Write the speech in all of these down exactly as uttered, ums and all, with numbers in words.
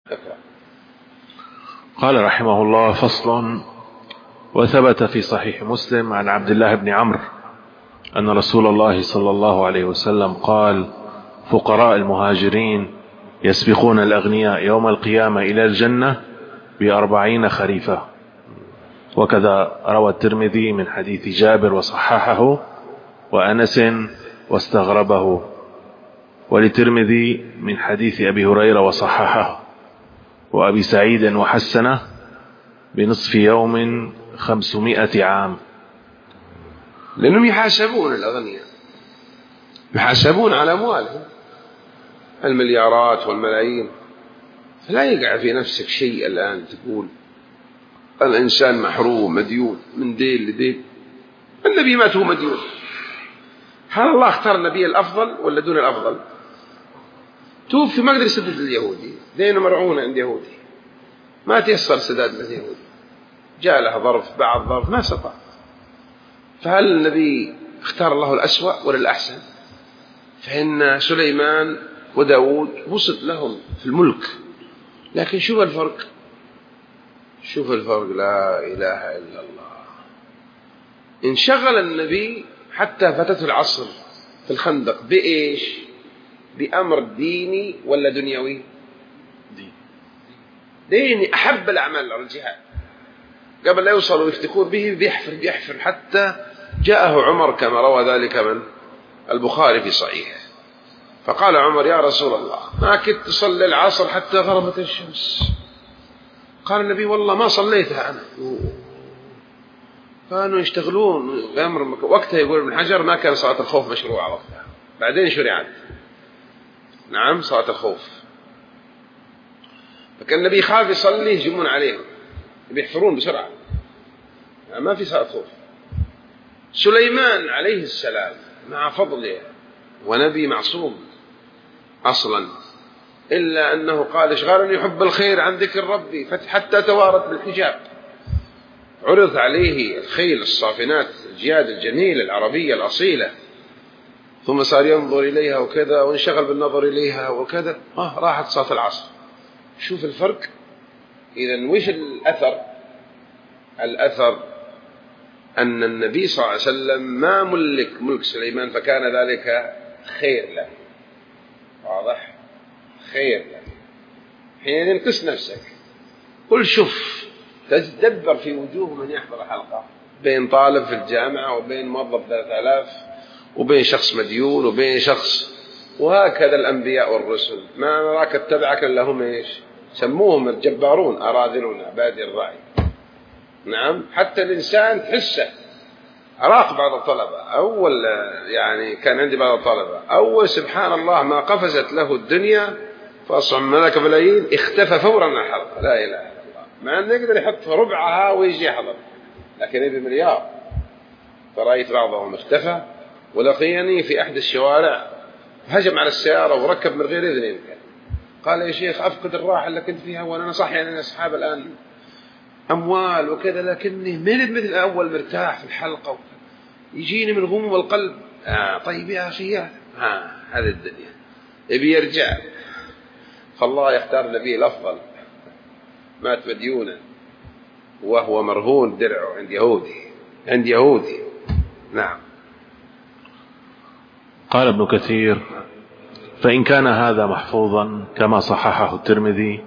قال رحمه الله: فصل. وثبت في صحيح مسلم عن عبد الله بن عمرو أن رسول الله صلى الله عليه وسلم قال: فقراء المهاجرين يسبقون الأغنياء يوم القيامة إلى الجنة بأربعين خريفة. وكذا روى الترمذي من حديث جابر وصححه، وأنس واستغربه، وللترمذي من حديث أبي هريرة وصححه، وأبي سعيد وحسنه بنصف يوم خمسمائة عام. لأنهم يحاسبون الأغنياء، يحاسبون على أموالهم المليارات والملايين. فلا يقع في نفسك شيء الآن تقول الإنسان محروم مديون من دين لدين. النبي مات هو مديون. هل الله اختار النبي الأفضل ولا دون الأفضل؟ توفي ما قدر يسدد اليهودي، دينه مرعون عند يهودي، ما تيسر سداد اليهودي، جاء له ظرف بعد ظرف ما استطاع. فهل النبي اختار الله الأسوأ ولا الأحسن؟ فإن سليمان وداود وسط لهم في الملك، لكن شوف الفرق، شوف الفرق، لا إله إلا الله. انشغل النبي حتى فتت العصر في الخندق بإيش؟ بأمر ديني ولا دنيوي؟ ديني. أحب الأعمال الجهاد، قبل لا يوصلوا يفتكون به بيحفر بيحفر حتى جاءه عمر كما روى ذلك من البخاري في صحيحه، فقال عمر: يا رسول الله، ما كنت تصلي العصر حتى غربت الشمس. قال النبي: والله ما صليتها أنا. كانوا يشتغلون بأمر وقتها. يقول ابن حجر: ما كان صلاة الخوف مشروعة وقتها، بعدين شرعت. نعم، صلاة الخوف. فكان النبي خاف يصلي يهجمون عليهم، بيحفرون بسرعة، ما في صلاة خوف. سليمان عليه السلام مع فضله ونبي معصوم أصلا، إلا أنه قال: اشغالني حب الخير عن ذكر ربي حتى توارت بالحجاب. عرض عليه الخيل الصافنات الجياد الجميلة العربية الأصيلة، ثم صار ينظر إليها وكذا، وانشغل بالنظر إليها وكذا، آه راحت صلاة العصر. شوف الفرق. إذن وش الأثر؟ الأثر أن النبي صلى الله عليه وسلم ما ملك ملك سليمان، فكان ذلك خير له. واضح؟ خير له. حين ينقص نفسك، قل شوف، تدبر في وجوه من يحضر الحلقة، بين طالب في الجامعة وبين موظف ثلاثة آلاف وبين شخص مديون وبين شخص، وهكذا الأنبياء والرسل. ما نراك اتبعك إلا هم إيش؟ سموهم الجبارون، أراذلنا بادي الرأي. نعم، حتى الإنسان تحسه. أراق بعض الطلبة أول، يعني كان عندي بعض الطلبة أول سبحان الله ما قفزت له الدنيا فأصبح ملك ملايين، اختفى فورا من الحلقة. لا إله إلا الله. مع أنه يقدر يحط ربعها ويجي يحضر، لكن يبي مليار. فرأيت بعضهم اختفى، ولقيني في أحد الشوارع هجم على السيارة وركب من غير إذن يمكن. قال: يا شيخ، أفقد الراحة اللي كنت فيها، وأنا صح يعني أنا أصحاب الآن أموال وكذا، لكني من مثل أول مرتاح في الحلقة وكذا. يجيني من غموم القلب. آه طيب يا أخي، آه هذه الدنيا يبي يرجع. فالله يختار النبي الأفضل، مات مديونا وهو مرهون درعه عند يهودي، عند يهودي. نعم. قال ابن كثير: فإن كان هذا محفوظا كما صححه الترمذي،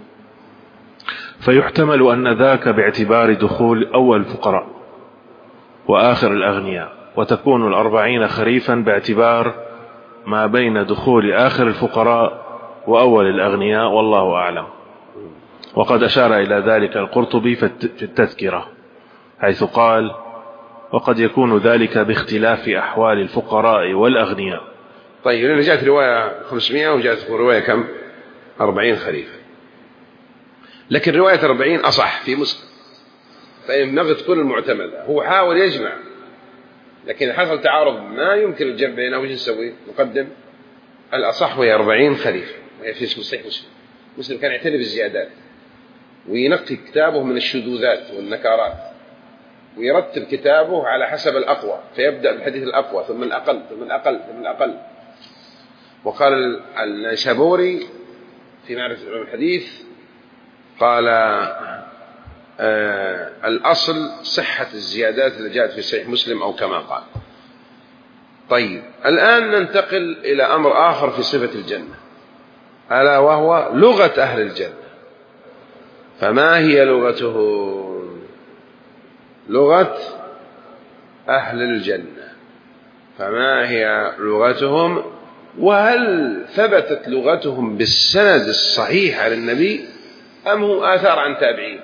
فيحتمل أن ذاك باعتبار دخول أول الفقراء وآخر الأغنياء، وتكون الأربعين خريفا باعتبار ما بين دخول آخر الفقراء وأول الأغنياء، والله أعلم. وقد أشار إلى ذلك القرطبي في التذكرة، حيث قال: وقد يكون ذلك باختلاف أحوال الفقراء والأغنياء. طيب، لأن جاءت رواية خمسمائة وجاءت رواية كم؟ أربعين خريفا، لكن رواية أربعين أصح في مسلم، فإن نغت كل المعتمدة. هو حاول يجمع، لكن حصل تعارض ما يمكن الجمع بينه. وش نسوي؟ نقدم الأصح وهي أربعين خريفا، وهي في صحيح مسلم. مسلم كان يعتني بالزيادات، وينقي كتابه من الشذوذات والنكارات، ويرتب كتابه على حسب الأقوى، فيبدأ بالحديث الأقوى ثم الأقل ثم الأقل ثم الأقل. وقال النيسابوري في معرفة علوم الحديث: قال آه الأصل صحة الزيادات اللي جاءت في صحيح مسلم أو كما قال. طيب الآن ننتقل إلى أمر آخر في صفة الجنة، ألا وهو لغة أهل الجنة. فما هي لغتهم؟ لغة أهل الجنة، فما هي لغتهم؟ وهل ثبتت لغتهم بالسند الصحيح عن النبي أم هم آثار عن تابعين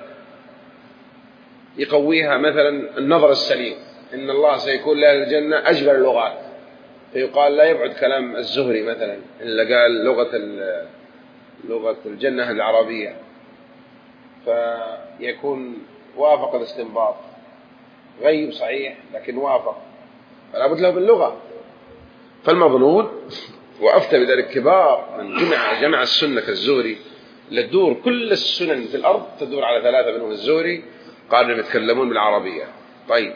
يقويها؟ مثلا النظر السليم، إن الله سيكون لأهل الجنة أجمل اللغات، فيقال لا يبعد كلام الزهري مثلا اللي قال لغة لغة الجنة العربية، فيكون وافق الاستنباط، غيب صحيح لكن وافق، فلا بد له باللغة. فالمظنون وأفتى بذلك كبار من جمع جمع السنة كالزهري، لتدور كل السنن في الأرض تدور على ثلاثة منهم الزهري، قالوا يتكلمون بالعربية. طيب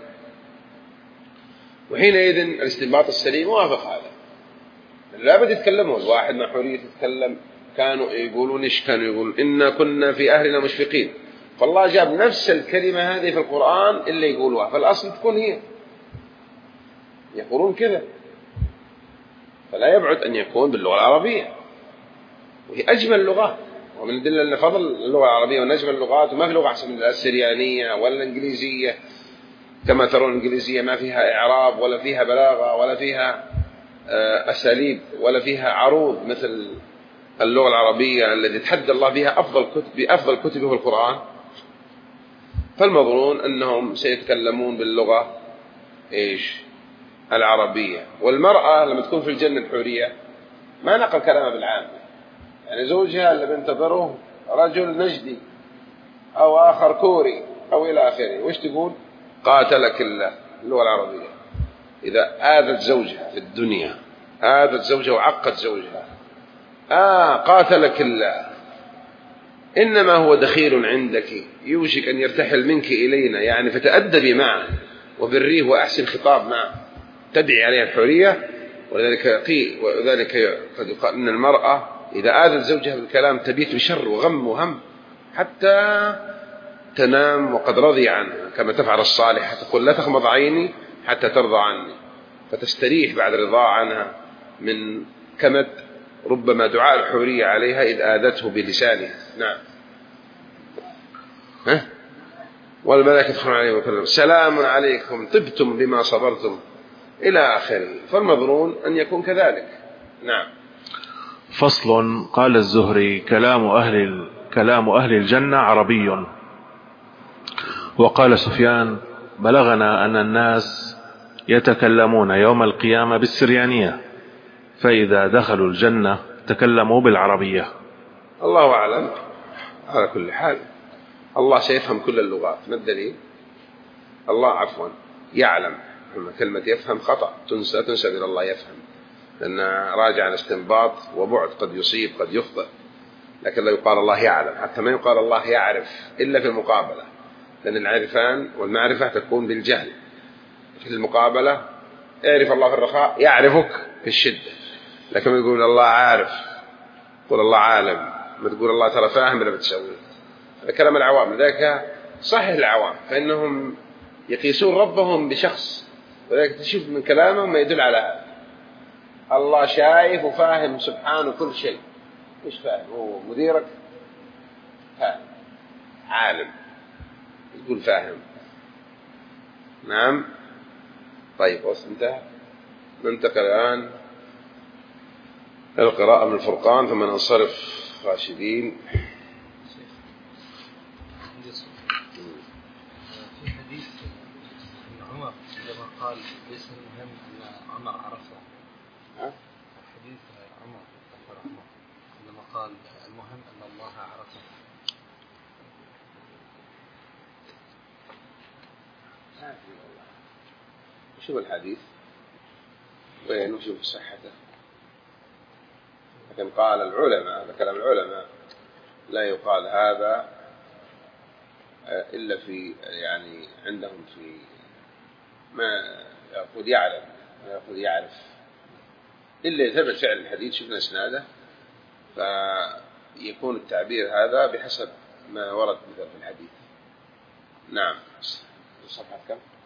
وحينئذ الاستنباط السليم وافق هذا، لا بد يتكلمون. واحد مع حرية يتكلم، كانوا يقولون إيش كانوا يقولون؟ إنا كنا في أهلنا مشفقين، فالله جاب نفس الكلمة هذه في القرآن اللي يقولوها، فالأصل تكون هي، يقولون كذا، فلا يبعد أن يكون باللغة العربية، وهي أجمل اللغات. ومن دل أن فضل اللغة العربية وأن أجمل اللغات، وما في لغة أحسن من السريانية ولا الإنجليزية. كما ترون الإنجليزية ما فيها إعراب ولا فيها بلاغة ولا فيها أساليب ولا فيها عروض مثل اللغة العربية التي تحدى الله بها أفضل كتب بأفضل كتبه في القرآن. فالمظنون أنهم سيتكلمون باللغة إيش؟ العربية. والمرأة لما تكون في الجنة الحورية ما نقل كلامها بالعام، يعني زوجها اللي بينتظره رجل نجدي أو آخر كوري أو إلى آخره، وش تقول؟ قاتلك الله، اللغة العربية. إذا آذت زوجها في الدنيا، آذت زوجها وعقت زوجها، آه قاتلك الله، إنما هو دخيل عندك يوشك أن يرتحل منك إلينا، يعني فتأدبي معه وبريه وأحسن خطاب معه، تدعي عليها الحرية. ولذلك قيل وذلك قد يقال إن المرأة إذا آذت زوجها بالكلام تبيت بشر وغم وهم حتى تنام وقد رضي عنها، كما تفعل الصالحة، تقول لا تغمض عيني حتى ترضى عني، فتستريح بعد الرضا عنها من كمد ربما دعاء الحورية عليها إذ آذته بلسانها. نعم. ها؟ والملائكة يدخلون عليهم ويقولون سلام عليكم طبتم بما صبرتم إلى آخره. فالمظنون أن يكون كذلك. نعم. فصل. قال الزهري: كلام أهل كلام أهل الجنة عربي. وقال سفيان: بلغنا أن الناس يتكلمون يوم القيامة بالسريانية، فإذا دخلوا الجنة تكلموا بالعربية. الله أعلم. على كل حال الله سيفهم كل اللغات. ما الدليل؟ الله عفوا يعلم، كلمة يفهم خطأ، تنسى تنسى إلى الله يفهم، لأن راجع الاستنباط وبعد، قد يصيب قد يخطئ. لكن لا يقال الله يعلم، حتى ما يقال الله يعرف إلا في المقابلة، لأن العرفان والمعرفة تكون بالجهل. في المقابلة اعرف الله في الرخاء يعرفك في الشدة، لكن ما يقول الله عارف، يقول الله عالم، ما تقول الله ترى فاهم ولا بتسوي. هذا كلام العوام. ذاك صحيح العوام فإنهم يقيسون ربهم بشخص، ولذلك تشوف من كلامهم ما يدل على هذا. الله شايف وفاهم سبحانه كل شيء. مش فاهم؟ هو مديرك فاهم، عالم، يقول فاهم. نعم. طيب وصل انتهى. ننتقل الآن القراءة من الفرقان ثم ننصرف راشدين. في حديث ابن عمر عندما قال ليس المهم أن عمر عرفه، حديث عمر عمر عندما قال المهم أن الله عرفه. شوف الحديث وين وشوف صحته. لكن قال العلماء، هذا كلام العلماء، لا يقال هذا إلا في يعني عندهم في ما يقول يعلم ما يقول يعرف، إلا يثبت فعل الحديث شفنا إسناده، فيكون التعبير هذا بحسب ما ورد مثل في الحديث. نعم. صفحة كم؟